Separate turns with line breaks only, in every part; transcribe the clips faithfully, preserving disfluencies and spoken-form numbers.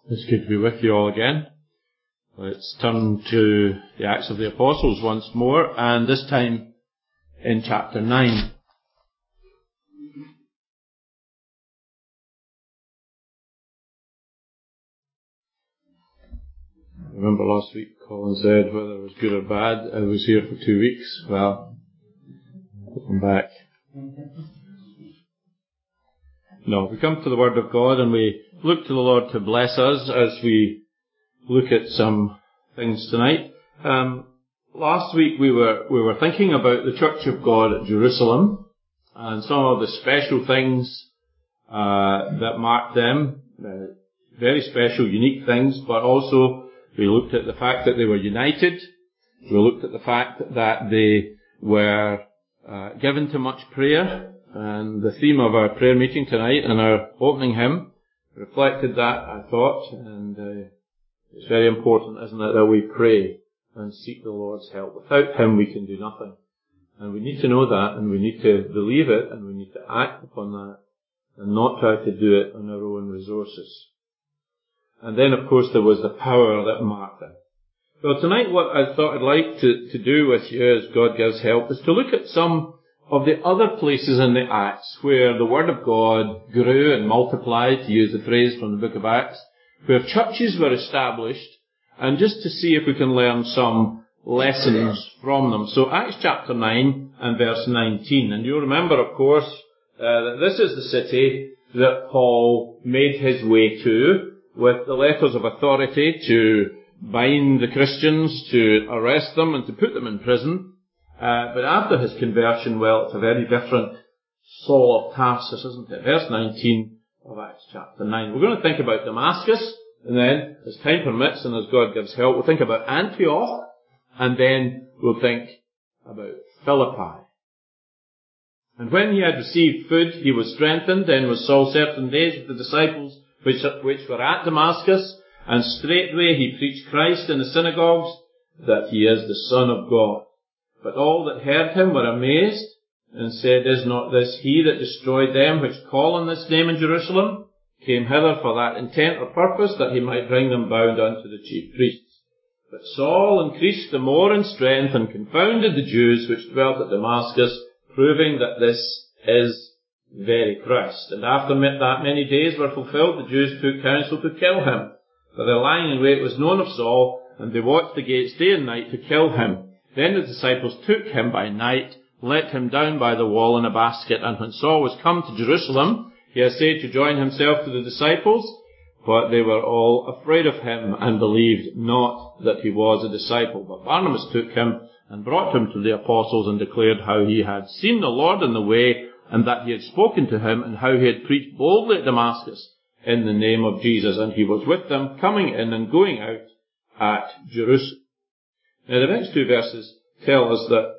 It's good to be with you all again. Let's turn to the Acts of the Apostles once more, and this time in chapter nine. I remember last week Colin said whether it was good or bad, I was here for two weeks. Well, I'm back. No, we come to the Word of God and we look to the Lord to bless us as we look at some things tonight. Um, last week we were we were thinking about the Church of God at Jerusalem and some of the special things uh, that marked them, uh, very special, unique things, but also we looked at the fact that they were united. We looked at the fact that they were uh, given to much prayer. And the theme of our prayer meeting tonight and our opening hymn reflected that, I thought, and uh, it's very important, isn't it, that we pray and seek the Lord's help. Without Him we can do nothing. And we need to know that, and we need to believe it, and we need to act upon that, and not try to do it on our own resources. And then, of course, there was the power that marked it. Well, tonight what I thought I'd like to, to do with you, as God gives help, is to look at some of the other places in the Acts where the Word of God grew and multiplied, to use the phrase from the book of Acts, where churches were established, and just to see if we can learn some lessons from them. So Acts chapter nine and verse nineteen. And you'll remember, of course, uh, that this is the city that Paul made his way to with the letters of authority to bind the Christians, to arrest them and to put them in prison. Uh, but after his conversion, well, it's a very different Saul of Tarsus, isn't it? Verse nineteen of Acts chapter nine. We're going to think about Damascus, and then, as time permits and as God gives help, we'll think about Antioch, and then we'll think about Philippi. And when he had received food, he was strengthened. Then was Saul certain days with the disciples which, which were at Damascus, and straightway he preached Christ in the synagogues, that he is the Son of God. But all that heard him were amazed, and said, Is not this he that destroyed them which call on this name in Jerusalem? Came hither for that intent or purpose, that he might bring them bound unto the chief priests. But Saul increased the more in strength, and confounded the Jews which dwelt at Damascus, proving that this is very Christ. And after that many days were fulfilled, the Jews took counsel to kill him. For their lying in wait was known of Saul, and they watched the gates day and night to kill him. Then the disciples took him by night, let him down by the wall in a basket, and when Saul was come to Jerusalem, he essayed to join himself to the disciples, but they were all afraid of him, and believed not that he was a disciple. But Barnabas took him, and brought him to the apostles, and declared how he had seen the Lord in the way, and that he had spoken to him, and how he had preached boldly at Damascus in the name of Jesus. And he was with them, coming in and going out at Jerusalem. Now the next two verses tell us that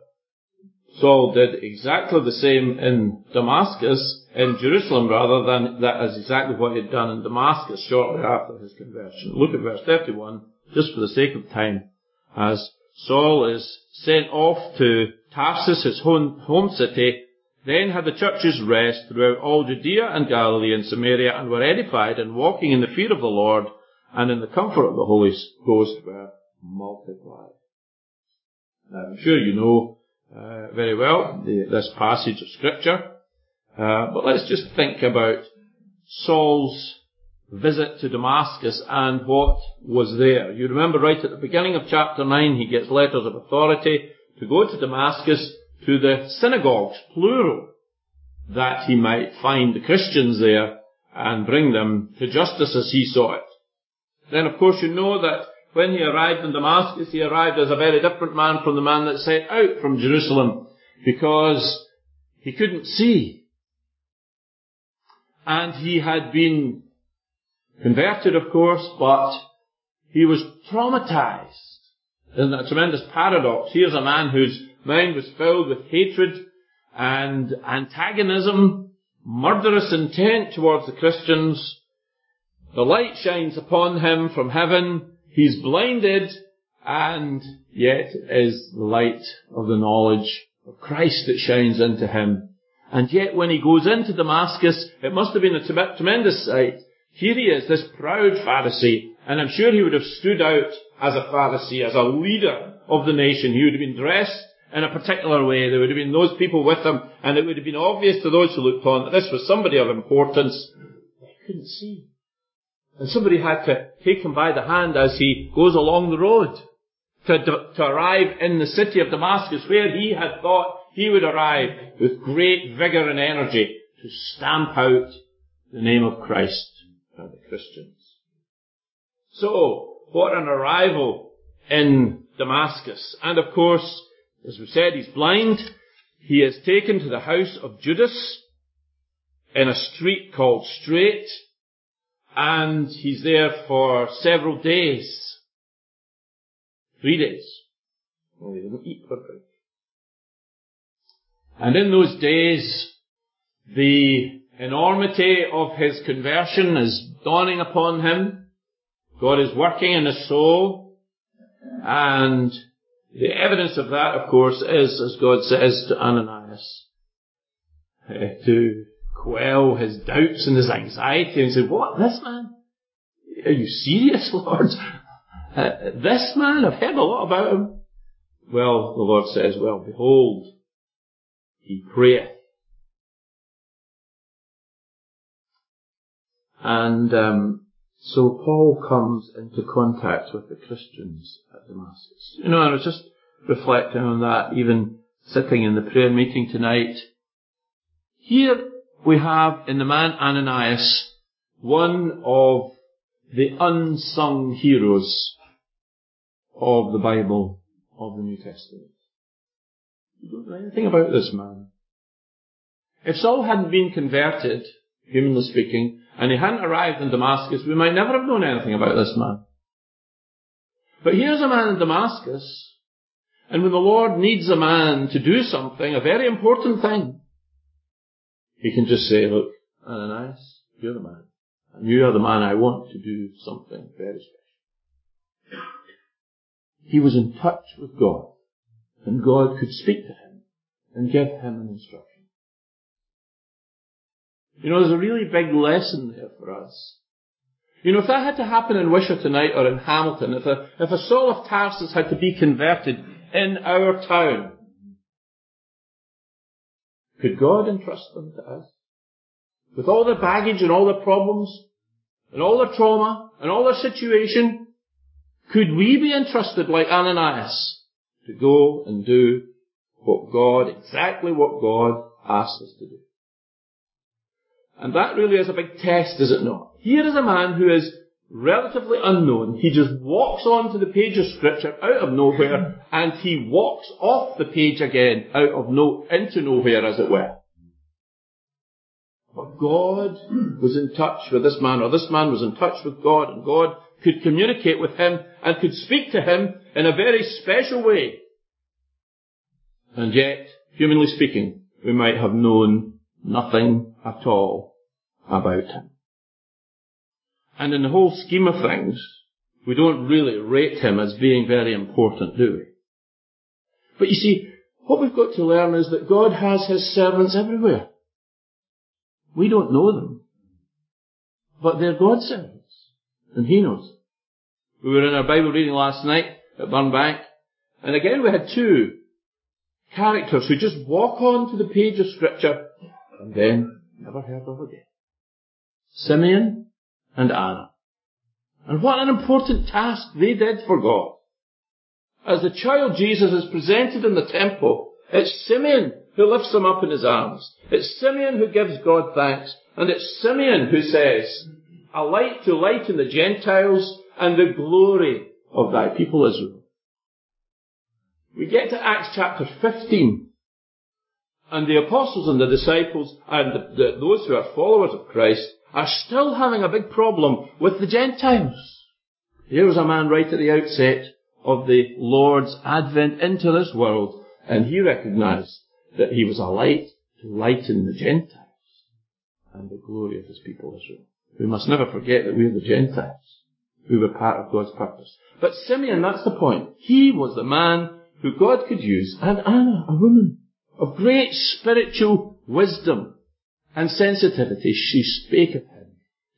Saul did exactly the same in Damascus, in Jerusalem rather, than that is exactly what he had done in Damascus shortly after his conversion. Look at verse thirty-one, just for the sake of time, as Saul is sent off to Tarsus, his home, home city. Then had the churches rest throughout all Judea and Galilee and Samaria, and were edified, and walking in the fear of the Lord, and in the comfort of the Holy Ghost were multiplied. Now, I'm sure you know uh, very well the, this passage of Scripture, uh, but let's just think about Saul's visit to Damascus and what was there. You remember right at the beginning of chapter nine, he gets letters of authority to go to Damascus, to the synagogues, plural, that he might find the Christians there and bring them to justice as he saw it. Then, of course, you know that when he arrived in Damascus, he arrived as a very different man from the man that set out from Jerusalem, because he couldn't see. And he had been converted, of course, but he was traumatized. Isn't that a tremendous paradox? Here's a man whose mind was filled with hatred and antagonism, murderous intent towards the Christians. The light shines upon him from heaven. He's blinded, and yet is the light of the knowledge of Christ that shines into him. And yet when he goes into Damascus, it must have been a tremendous sight Here he is, this proud Pharisee, and I'm sure he would have stood out as a Pharisee, as a leader of the nation. He would have been dressed in a particular way. There would have been those people with him, and it would have been obvious to those who looked on that this was somebody of importance. They couldn't see. And somebody had to take him by the hand as he goes along the road to, to arrive in the city of Damascus, where he had thought he would arrive with great vigour and energy to stamp out the name of Christ and the Christians. So, what an arrival in Damascus. And of course, as we said, he's blind. He is taken to the house of Judas in a street called Straight, and he's there for several days. Three days. Well, he didn't eat or drink. And in those days, the enormity of his conversion is dawning upon him. God is working in his soul, and the evidence of that, of course, is, as God says to Ananias, uh, to quell his doubts and his anxiety, and say, what, this man? Are you serious, Lord? Uh, this man, I've heard a lot about him. Well, the Lord says, well, behold, he prayeth. And um, so Paul comes into contact with the Christians at Damascus. You know, and I was just reflecting on that, even sitting in the prayer meeting tonight. Here we have in the man Ananias one of the unsung heroes of the Bible, of the New Testament. You don't know anything about this man. If Saul hadn't been converted, humanly speaking, and he hadn't arrived in Damascus, we might never have known anything about this man. But here's a man in Damascus, and when the Lord needs a man to do something, a very important thing, he can just say, look, Ananias, you're the man. And you are the man I want to do something very special. He was in touch with God, and God could speak to him and give him an instruction. You know, there's a really big lesson there for us. You know, if that had to happen in Wishaw tonight or in Hamilton, if a, if a Saul of Tarsus had to be converted in our town, could God entrust them to us? With all the baggage and all the problems, and all the trauma, and all the situation, could we be entrusted like Ananias to go and do what God, exactly what God asked us to do? And that really is a big test, is it not? Here is a man who is relatively unknown. He just walks onto the page of Scripture out of nowhere, and he walks off the page again out of no, into nowhere, as it were. But God was in touch with this man, or this man was in touch with God, and God could communicate with him and could speak to him in a very special way. And yet, humanly speaking, we might have known nothing at all about him. And in the whole scheme of things, we don't really rate him as being very important, do we? But you see, what we've got to learn is that God has his servants everywhere. We don't know them, but they're God's servants, and he knows them. We were in our Bible reading last night at Burnbank, and again we had two characters who just walk on to the page of Scripture and then never heard of again. Simeon and Anna. And what an important task they did for God. As the child Jesus is presented in the temple, it's Simeon who lifts him up in his arms. It's Simeon who gives God thanks. And it's Simeon who says, a light to lighten the Gentiles and the glory of thy people Israel. We get to Acts chapter fifteen. And the apostles and the disciples and the, the, those who are followers of Christ are still having a big problem with the Gentiles. Here was a man right at the outset of the Lord's advent into this world, and he recognized that he was a light to lighten the Gentiles and the glory of his people Israel. We must never forget that we are the Gentiles. We were part of God's purpose. But Simeon, that's the point. He was the man who God could use, and Anna, a woman of great spiritual wisdom and sensitivity, she spake of him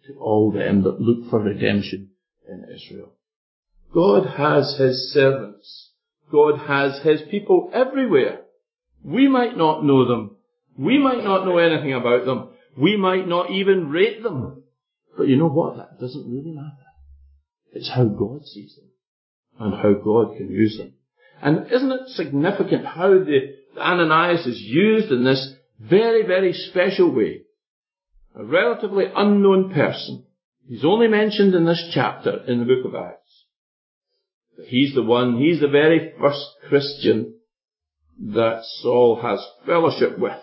to all them that look for redemption in Israel. God has his servants. God has his people everywhere. We might not know them. We might not know anything about them. We might not even rate them. But you know what? That doesn't really matter. It's how God sees them and how God can use them. And isn't it significant how the Ananias is used in this very, very special way? A relatively unknown person. He's only mentioned in this chapter in the book of Acts. But he's the one, he's the very first Christian that Saul has fellowship with.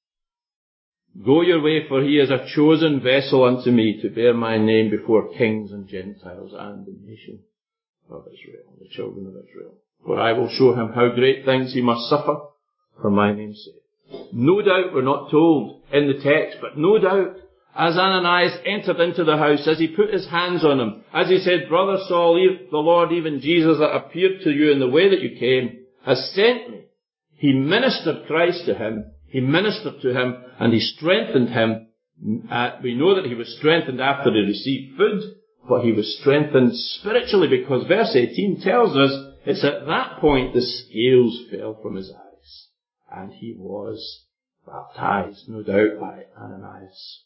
Go your way, for he is a chosen vessel unto me to bear my name before kings and Gentiles and the nation of Israel, the children of Israel. For I will show him how great things he must suffer for my name's sake. No doubt, we're not told in the text, but no doubt, as Ananias entered into the house, as he put his hands on him, as he said, Brother Saul, the Lord, even Jesus that appeared to you in the way that you came, has sent me. He ministered Christ to him. He ministered to him and he strengthened him. Uh, we know that he was strengthened after he received food, but he was strengthened spiritually because verse eighteen tells us it's at that point the scales fell from his eyes and he was baptized, no doubt, by Ananias.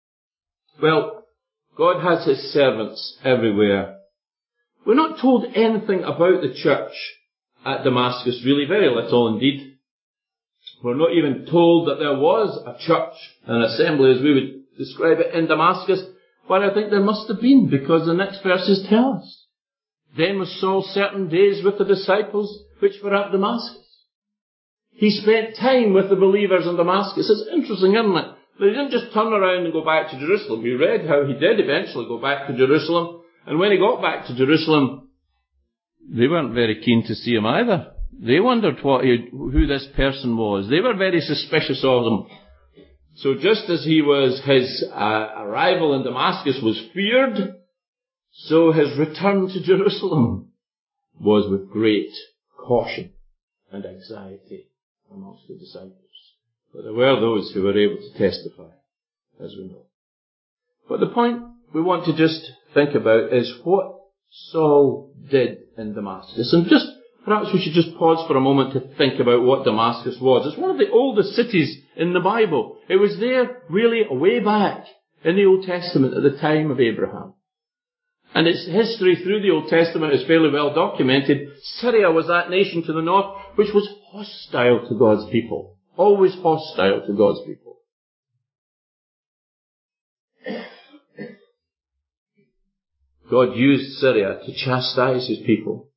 Well, God has his servants everywhere. We're not told anything about the church at Damascus, really, very little indeed. We're not even told that there was a church, an assembly as we would describe it in Damascus, but I think there must have been, because the next verses tell us. Then was Saul certain days with the disciples which were at Damascus. He spent time with the believers in Damascus. It's interesting, isn't it? But he didn't just turn around and go back to Jerusalem. We read how he did eventually go back to Jerusalem, and when he got back to Jerusalem, they weren't very keen to see him either. They wondered what he, who this person was. They were very suspicious of him. So just as he was, his uh, arrival in Damascus was feared, so his return to Jerusalem was with great caution and anxiety amongst the disciples. But there were those who were able to testify, as we know. But the point we want to just think about is what Saul did in Damascus. And just perhaps we should just pause for a moment to think about what Damascus was. It's one of the oldest cities in the Bible. It was there really way back in the Old Testament at the time of Abraham. And its history through the Old Testament is fairly well documented. Syria was that nation to the north which was hostile to God's people. Always hostile to God's people. God used Syria to chastise his people.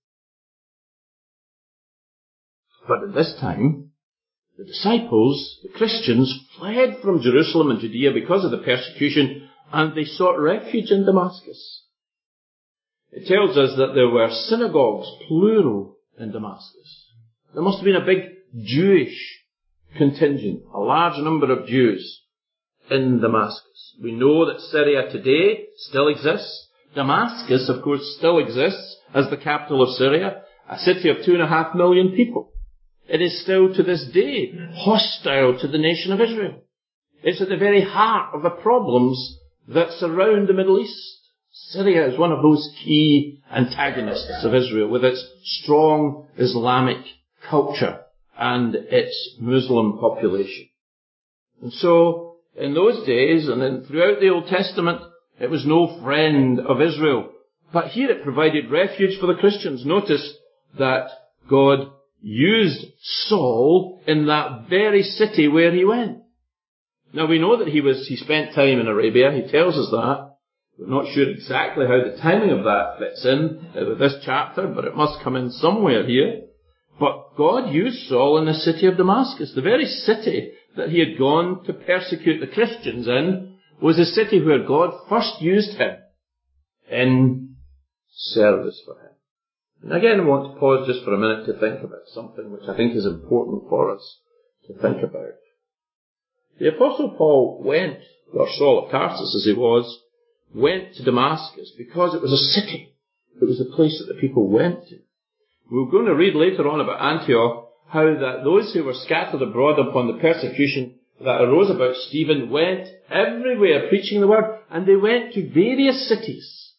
But at this time, the disciples, the Christians, fled from Jerusalem and Judea because of the persecution, and they sought refuge in Damascus. It tells us that there were synagogues, plural, in Damascus. There must have been a big Jewish contingent, a large number of Jews in Damascus. We know that Syria today still exists. Damascus, of course, still exists as the capital of Syria, a city of two and a half million people. It is still to this day hostile to the nation of Israel. It's at the very heart of the problems that surround the Middle East. Syria is one of those key antagonists of Israel with its strong Islamic culture and its Muslim population. And so, in those days, and then throughout the Old Testament, it was no friend of Israel. But here it provided refuge for the Christians. Notice that God used Saul in that very city where he went. Now we know that he was, he spent time in Arabia. He tells us that. We're not sure exactly how the timing of that fits in with this chapter, but it must come in somewhere here. But God used Saul in the city of Damascus. The very city that he had gone to persecute the Christians in was a city where God first used him in service for him. And again, I want to pause just for a minute to think about something which I think is important for us to think about. The Apostle Paul went, or Saul of Tarsus as he was, went to Damascus because it was a city. It was a place that the people went to. We're going to read later on about Antioch how that those who were scattered abroad upon the persecution that arose about Stephen went everywhere preaching the word, and they went to various cities.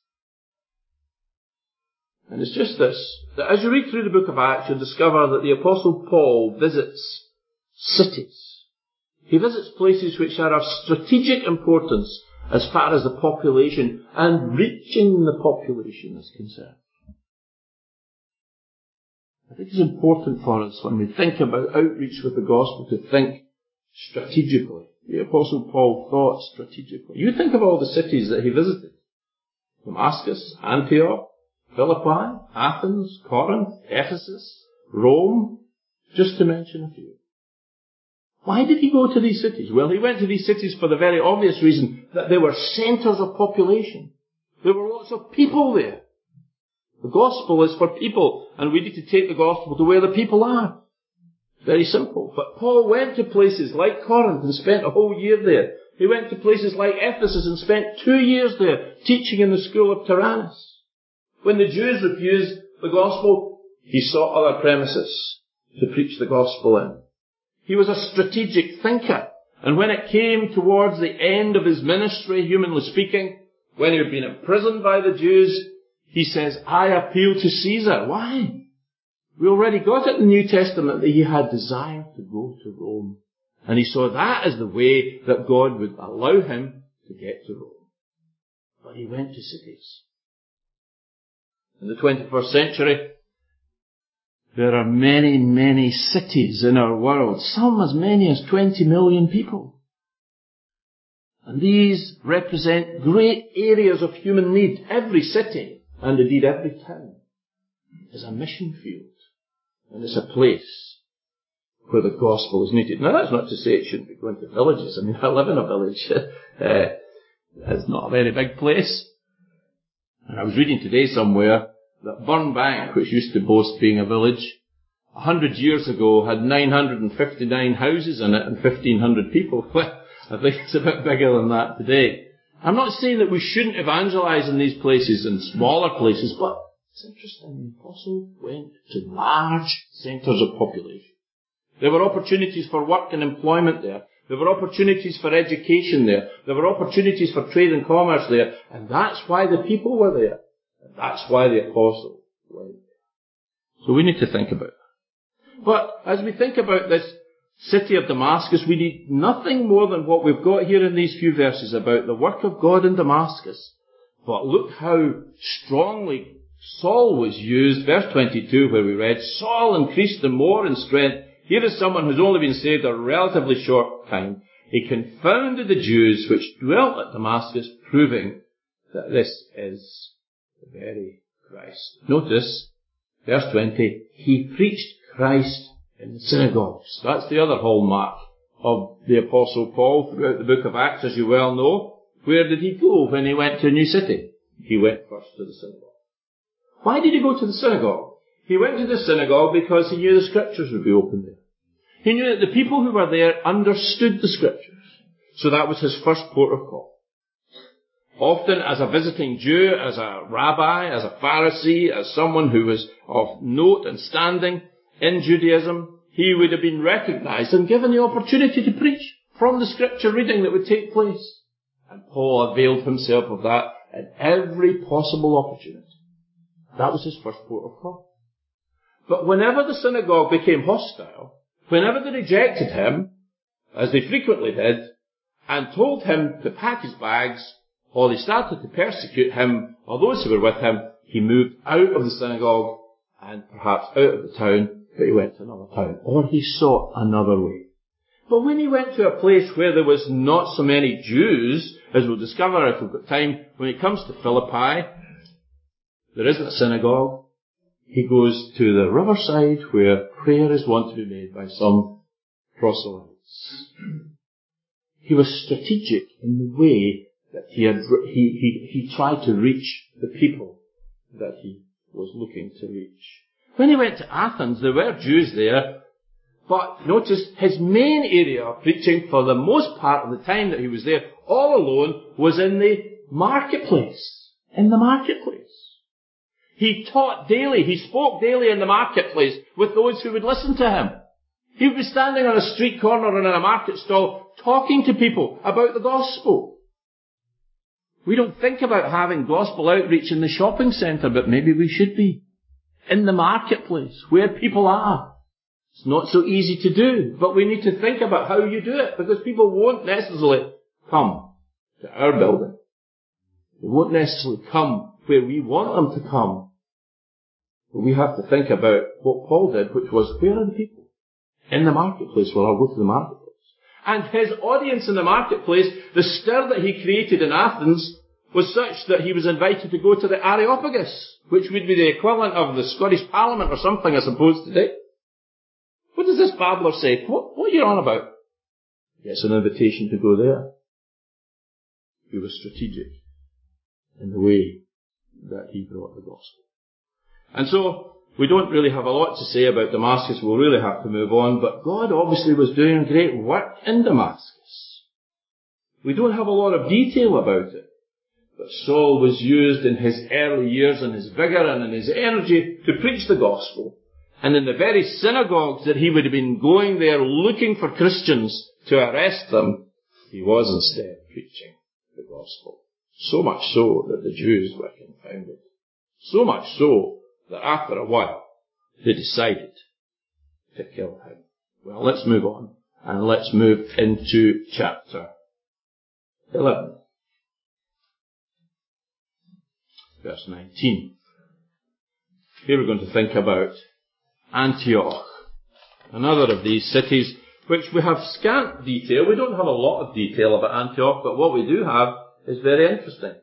And it's just this, that as you read through the book of Acts, you'll discover that the Apostle Paul visits cities. He visits places which are of strategic importance as far as the population and reaching the population is concerned. I think it's important for us when we think about outreach with the gospel to think strategically. The Apostle Paul thought strategically. You think of all the cities that he visited. Damascus, Antioch, Philippi, Athens, Corinth, Ephesus, Rome, just to mention a few. Why did he go to these cities? Well, he went to these cities for the very obvious reason that they were centres of population. There were lots of people there. The gospel is for people, and we need to take the gospel to where the people are. Very simple. But Paul went to places like Corinth and spent a whole year there. He went to places like Ephesus and spent two years there teaching in the school of Tyrannus. When the Jews refused the gospel, he sought other premises to preach the gospel in. He was a strategic thinker. And when it came towards the end of his ministry, humanly speaking, when he had been imprisoned by the Jews, he says, I appeal to Caesar. Why? We already got it in the New Testament that he had desire to go to Rome. And he saw that as the way that God would allow him to get to Rome. But he went to cities. In the twenty-first century, there are many, many cities in our world, some as many as twenty million people. And these represent great areas of human need. Every city, and indeed every town, is a mission field. And it's a place where the gospel is needed. Now that's not to say it shouldn't be going to villages. I mean, I live in a village. uh, it's not a very big place. And I was reading today somewhere that Burnbank, which used to boast being a village, a hundred years ago had nine hundred fifty-nine houses in it and fifteen hundred people. I think it's a bit bigger than that today. I'm not saying that we shouldn't evangelise in these places and smaller places, but it's interesting. The apostle went to large centres of population. There were opportunities for work and employment there. There were opportunities for education there. There were opportunities for trade and commerce there. And that's why the people were there. And that's why the apostle went there. So we need to think about that. But as we think about this city of Damascus, we need nothing more than what we've got here in these few verses about the work of God in Damascus. But look how strongly Saul was used. Verse twenty-two, where we read, Saul increased more in strength. Here is someone who's only been saved a relatively short time. He confounded the Jews which dwelt at Damascus, proving that this is the very Christ. Notice, verse twenty, he preached Christ in the synagogues. That's the other hallmark of the Apostle Paul throughout the book of Acts, as you well know. Where did he go when he went to a new city? He went first to the synagogue. Why did he go to the synagogue? He went to the synagogue because he knew the scriptures would be open there. He knew that the people who were there understood the scriptures. So that was his first port of call. Often as a visiting Jew, as a rabbi, as a Pharisee, as someone who was of note and standing in Judaism, he would have been recognized and given the opportunity to preach from the scripture reading that would take place. And Paul availed himself of that at every possible opportunity. That was his first port of call. But whenever the synagogue became hostile, whenever they rejected him, as they frequently did, and told him to pack his bags, or they started to persecute him or those who were with him, he moved out of the synagogue and perhaps out of the town, but he went to another town, or he sought another way. But when he went to a place where there was not so many Jews, as we'll discover if we've got time, when he comes to Philippi, there isn't a synagogue. He goes to the riverside where prayer is wont to be made by some proselytes. He was strategic in the way that he had, he, he, he tried to reach the people that he was looking to reach. When he went to Athens, there were Jews there, but notice his main area of preaching for the most part of the time that he was there, all alone, was in the marketplace. In the marketplace. He taught daily, he spoke daily in the marketplace with those who would listen to him. He would be standing on a street corner or in a market stall talking to people about the gospel. We don't think about having gospel outreach in the shopping centre, but maybe we should be. In the marketplace, where people are. It's not so easy to do, but we need to think about how you do it, because people won't necessarily come to our building. They won't necessarily come where we want them to come. But we have to think about what Paul did, which was, where are the people? In the marketplace. Well, I'll go to the marketplace. And his audience in the marketplace, the stir that he created in Athens, was such that he was invited to go to the Areopagus, which would be the equivalent of the Scottish Parliament or something, I suppose, today. What does this babbler say? What, what are you on about? It's an invitation to go there. He was strategic in the way that he brought the gospel. And so, we don't really have a lot to say about Damascus. We'll really have to move on. But God obviously was doing great work in Damascus. We don't have a lot of detail about it. But Saul was used in his early years in his vigour and in his energy to preach the gospel. And in the very synagogues that he would have been going there looking for Christians to arrest them, he was instead preaching the gospel. So much so that the Jews were confounded. So much so that after a while they decided to kill him. Well, let's move on and let's move into chapter eleven. Verse nineteen. Here we're going to think about Antioch, another of these cities which we have scant detail. We don't have a lot of detail about Antioch, but what we do have is very interesting.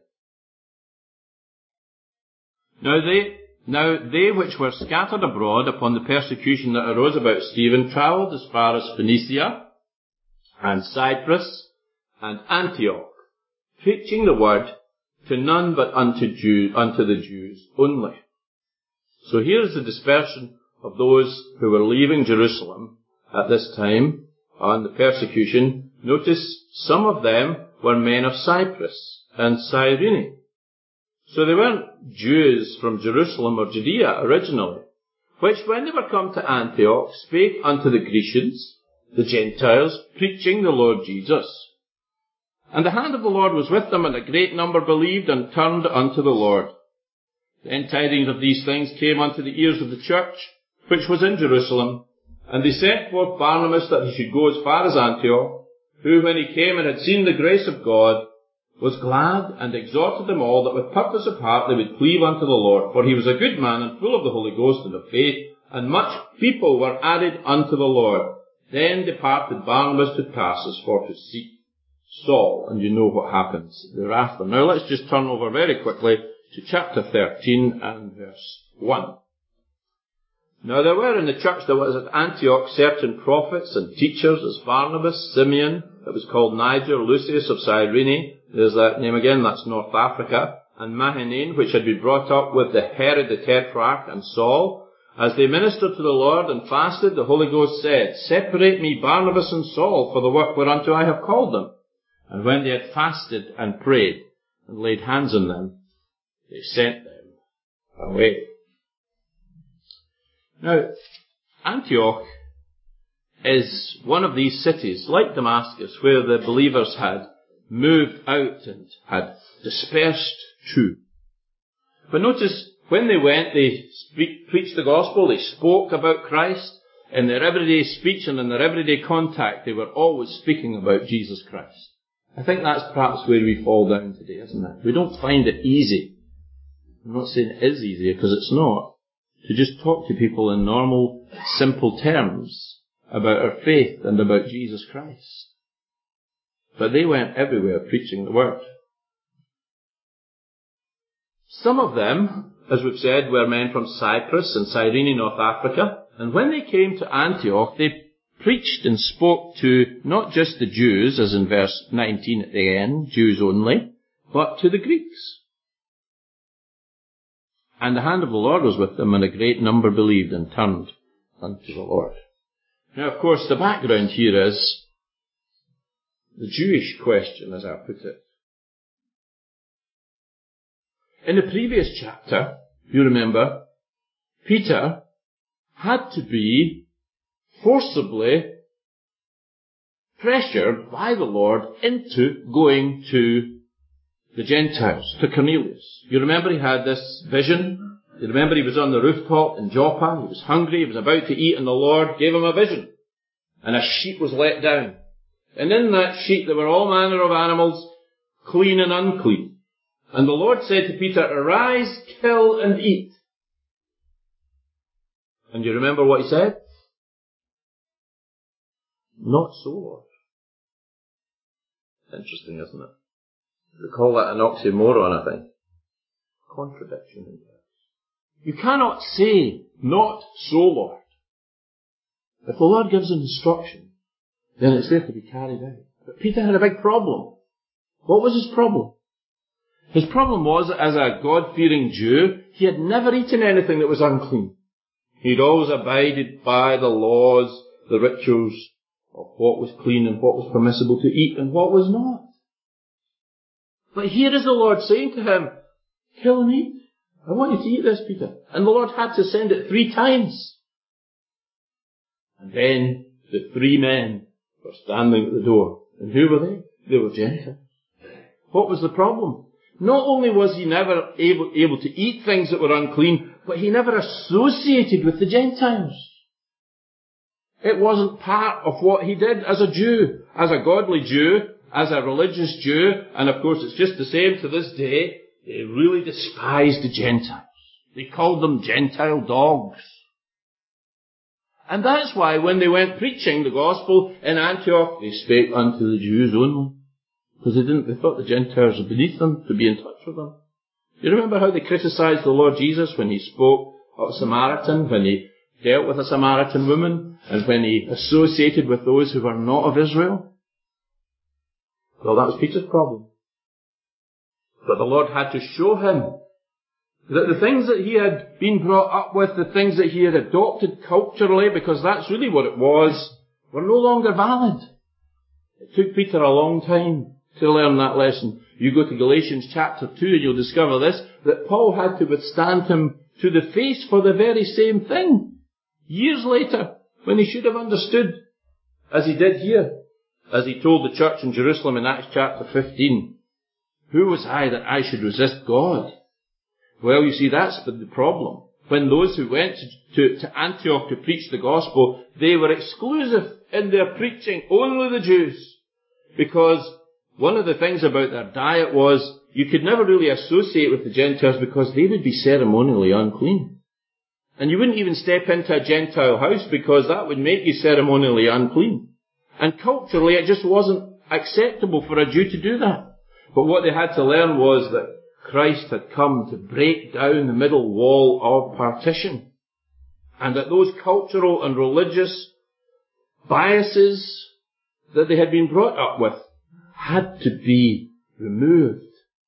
Now they, now they which were scattered abroad upon the persecution that arose about Stephen travelled as far as Phoenicia and Cyprus and Antioch, preaching the word to none but unto, Jew, unto the Jews only. So here's the dispersion of those who were leaving Jerusalem at this time on the persecution. Notice some of them were men of Cyprus and Cyrene. So they weren't Jews from Jerusalem or Judea originally, which when they were come to Antioch spake unto the Grecians, the Gentiles, preaching the Lord Jesus. And the hand of the Lord was with them, and a great number believed and turned unto the Lord. Then tidings of these things came unto the ears of the church, which was in Jerusalem, and they sent forth Barnabas that he should go as far as Antioch, who when he came and had seen the grace of God, was glad and exhorted them all that with purpose of heart they would cleave unto the Lord, for he was a good man and full of the Holy Ghost and of faith, and much people were added unto the Lord. Then departed Barnabas to Tarsus for to seek Saul, and you know what happens thereafter. Now let's just turn over very quickly to chapter thirteen and verse one. Now there were in the church that was at Antioch certain prophets and teachers, as Barnabas, Simeon, that was called Niger, Lucius of Cyrene, there's that name again, that's North Africa, and Mahanan, which had been brought up with the Herod the Tetrarch and Saul. As they ministered to the Lord and fasted, the Holy Ghost said, Separate me Barnabas and Saul for the work whereunto I have called them. And when they had fasted and prayed and laid hands on them, they sent them away. Now, Antioch is one of these cities, like Damascus, where the believers had moved out and had dispersed to. But notice, when they went, they speak, preached the gospel, they spoke about Christ. In their everyday speech and in their everyday contact, they were always speaking about Jesus Christ. I think that's perhaps where we fall down today, isn't it? We don't find it easy. I'm not saying it is easy, because it's not, to just talk to people in normal, simple terms about our faith and about Jesus Christ. But they went everywhere preaching the word. Some of them, as we've said, were men from Cyprus and Cyrene, North Africa, and when they came to Antioch, they preached and spoke to not just the Jews, as in verse nineteen at the end, Jews only, but to the Greeks. And the hand of the Lord was with them, and a great number believed and turned unto the Lord. Now, of course, the background here is the Jewish question, as I put it. In the previous chapter, you remember, Peter had to be forcibly pressured by the Lord into going to the Gentiles, to Cornelius. You remember he had this vision. You remember he was on the rooftop in Joppa. He was hungry. He was about to eat, and the Lord gave him a vision. And a sheep was let down. And in that sheep there were all manner of animals, clean and unclean. And the Lord said to Peter, "Arise, kill and eat." And you remember what he said? "Not so, Lord." Interesting, isn't it? We call that an oxymoron, I think. Contradiction in terms. You cannot say, "Not so, Lord." If the Lord gives an instruction, then it's there to be carried out. But Peter had a big problem. What was his problem? His problem was that as a God-fearing Jew, he had never eaten anything that was unclean. He'd always abided by the laws, the rituals of what was clean and what was permissible to eat and what was not. But here is the Lord saying to him, "Kill and eat. I want you to eat this, Peter." And the Lord had to send it three times. And then the three men were standing at the door. And who were they? They were Gentiles. What was the problem? Not only was he never able, able to eat things that were unclean, but he never associated with the Gentiles. It wasn't part of what he did as a Jew, as a godly Jew, as a religious Jew, and of course it's just the same to this day. They really despised the Gentiles. They called them Gentile dogs. And that's why when they went preaching the gospel in Antioch, they spake unto the Jews only. Because they didn't, they thought the Gentiles were beneath them to be in touch with them. You remember how they criticised the Lord Jesus when he spoke of a Samaritan, when he dealt with a Samaritan woman, and when he associated with those who were not of Israel? Well, that was Peter's problem. But the Lord had to show him that the things that he had been brought up with, the things that he had adopted culturally, because that's really what it was, were no longer valid. It took Peter a long time to learn that lesson. You go to Galatians chapter two and you'll discover this, that Paul had to withstand him to the face for the very same thing. Years later, when he should have understood, as he did here, as he told the church in Jerusalem in Acts chapter fifteen, "Who was I that I should resist God?" Well, you see, that's the problem. When those who went to, to Antioch to preach the gospel, they were exclusive in their preaching, only the Jews. Because one of the things about their diet was, you could never really associate with the Gentiles because they would be ceremonially unclean. And you wouldn't even step into a Gentile house because that would make you ceremonially unclean. And culturally it just wasn't acceptable for a Jew to do that. But what they had to learn was that Christ had come to break down the middle wall of partition. And that those cultural and religious biases that they had been brought up with had to be removed.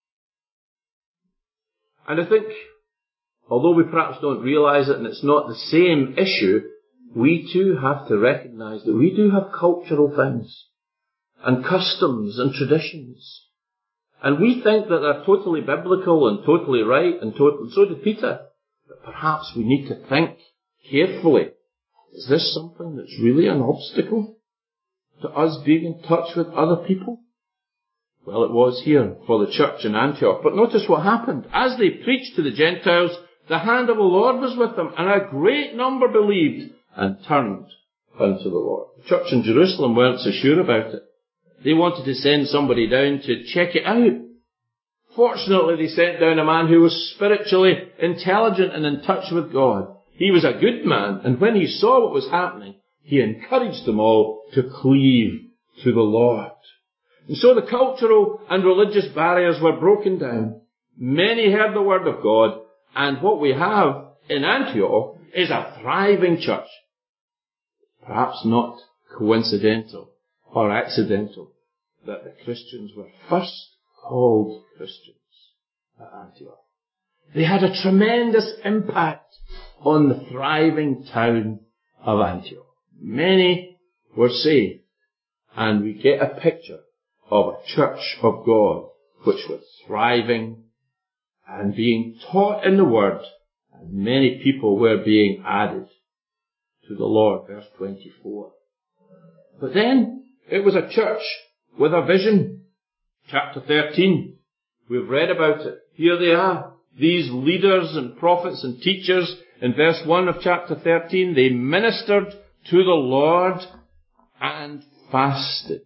And I think, although we perhaps don't realise it and it's not the same issue, we too have to recognise that we do have cultural things and customs and traditions. And we think that they're totally biblical and totally right, and totally, so did Peter. But perhaps we need to think carefully. Is this something that's really an obstacle to us being in touch with other people? Well, it was here for the church in Antioch. But notice what happened. As they preached to the Gentiles, the hand of the Lord was with them, and a great number believed and turned unto the Lord. The church in Jerusalem weren't so sure about it. They wanted to send somebody down to check it out. Fortunately, they sent down a man who was spiritually intelligent and in touch with God. He was a good man, and when he saw what was happening, he encouraged them all to cleave to the Lord. And so the cultural and religious barriers were broken down. Many heard the word of God, and what we have in Antioch is a thriving church. Perhaps not coincidental or accidental that the Christians were first called Christians at Antioch. They had a tremendous impact on the thriving town of Antioch. Many were saved, and we get a picture of a church of God which was thriving and being taught in the Word, and many people were being added to to the Lord, verse twenty-four. But then, it was a church with a vision. Chapter thirteen. We've read about it. Here they are. These leaders and prophets and teachers, in verse one of chapter thirteen, they ministered to the Lord and fasted.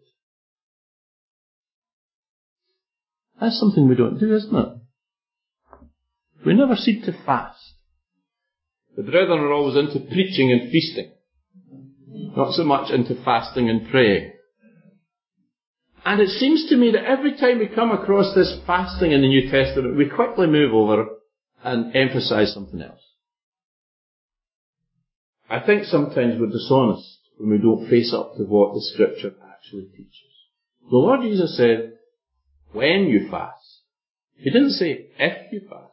That's something we don't do, isn't it? We never seek to fast. The brethren are always into preaching and feasting, not so much into fasting and praying. And it seems to me that every time we come across this fasting in the New Testament, we quickly move over and emphasize something else. I think sometimes we're dishonest when we don't face up to what the Scripture actually teaches. The Lord Jesus said, when you fast. He didn't say, if you fast.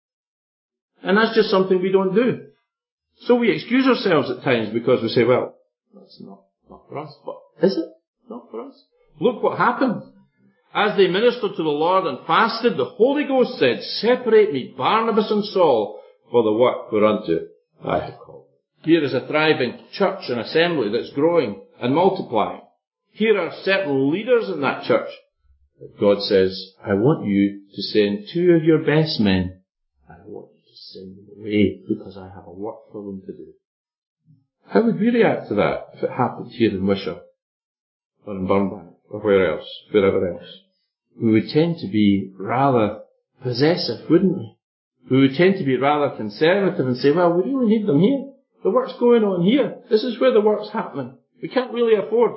And that's just something we don't do. So we excuse ourselves at times because we say, well, that's not, not for us. But is it not for us? Look what happened. As they ministered to the Lord and fasted, the Holy Ghost said, separate me, Barnabas and Saul, for the work whereunto I have called. Here is a thriving church and assembly that's growing and multiplying. Here are certain leaders in that church. God says, I want you to send two of your best men, and I want you to send them away because I have a work for them to do. How would we react to that if it happened here in Wishaw or in Burnbank or where else, wherever else? We would tend to be rather possessive, wouldn't we? We would tend to be rather conservative and say, well, we really need them here. The work's going on here. This is where the work's happening. We can't really afford.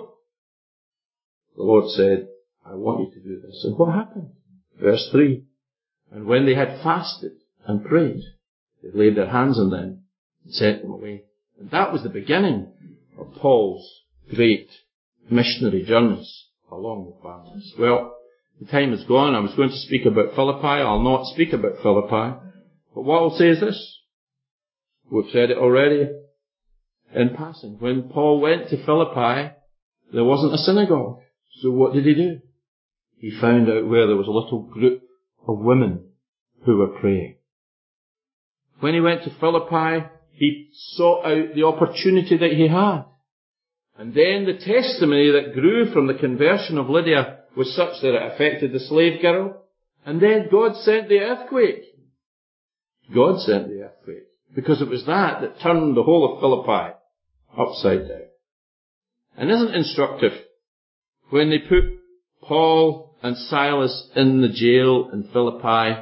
The Lord said, I want you to do this. And what happened? Verse three. And when they had fasted and prayed, they laid their hands on them and sent them away. And that was the beginning of Paul's great missionary journeys along with Barnabas. Well, the time is gone. I was going to speak about Philippi. I'll not speak about Philippi. But what I'll say is this. We've said it already in passing. When Paul went to Philippi, there wasn't a synagogue. So what did he do? He found out where there was a little group of women who were praying. When he went to Philippi, he sought out the opportunity that he had. And then the testimony that grew from the conversion of Lydia was such that it affected the slave girl. And then God sent the earthquake. God sent the earthquake. Because it was that that turned the whole of Philippi upside down. And isn't it instructive? When they put Paul and Silas in the jail in Philippi,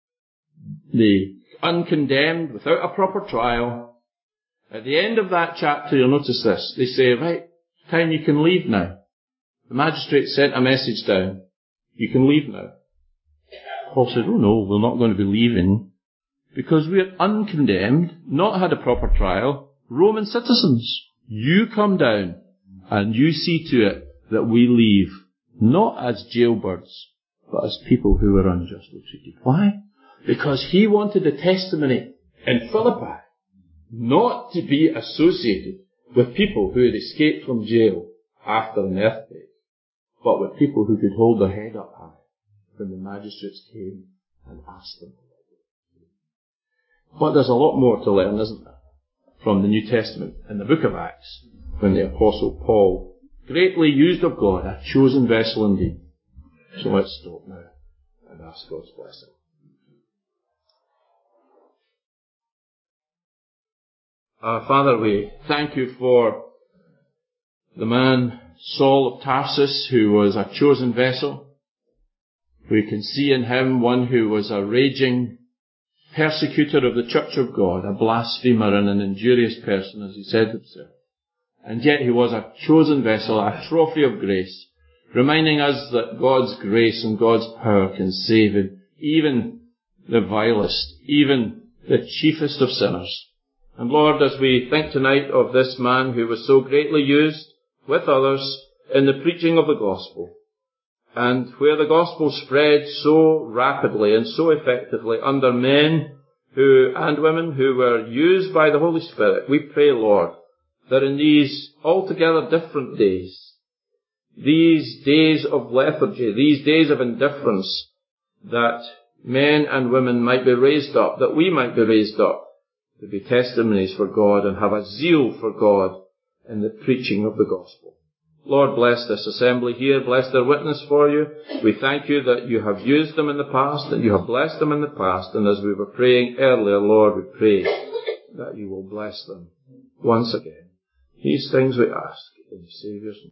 they uncondemned without a proper trial. At the end of that chapter, you'll notice this. They say, right, time you can leave now. The magistrate sent a message down. You can leave now. Paul said, oh no, we're not going to be leaving because we're uncondemned, not had a proper trial, Roman citizens. You come down and you see to it that we leave, not as jailbirds, but as people who were unjustly treated. Why? Because he wanted the testimony in Philippi not to be associated with people who had escaped from jail after an earthquake, but with people who could hold their head up high when the magistrates came and asked them. But there's a lot more to learn, isn't there, from the New Testament in the book of Acts, when the Apostle Paul, greatly used of God, a chosen vessel indeed. So let's stop now and ask God's blessing. Uh, Father, we thank you for the man Saul of Tarsus, who was a chosen vessel. We can see in him one who was a raging persecutor of the church of God, a blasphemer and an injurious person, as he said himself. And yet he was a chosen vessel, a trophy of grace, reminding us that God's grace and God's power can save even the vilest, even the chiefest of sinners. And Lord, as we think tonight of this man who was so greatly used with others in the preaching of the gospel, and where the gospel spread so rapidly and so effectively under men who and women who were used by the Holy Spirit, we pray, Lord, that in these altogether different days, these days of lethargy, these days of indifference, that men and women might be raised up, that we might be raised up, to be testimonies for God and have a zeal for God in the preaching of the gospel. Lord, bless this assembly here. Bless their witness for you. We thank you that you have used them in the past, that you have blessed them in the past. And as we were praying earlier, Lord, we pray that you will bless them once again. These things we ask in the Saviour's name.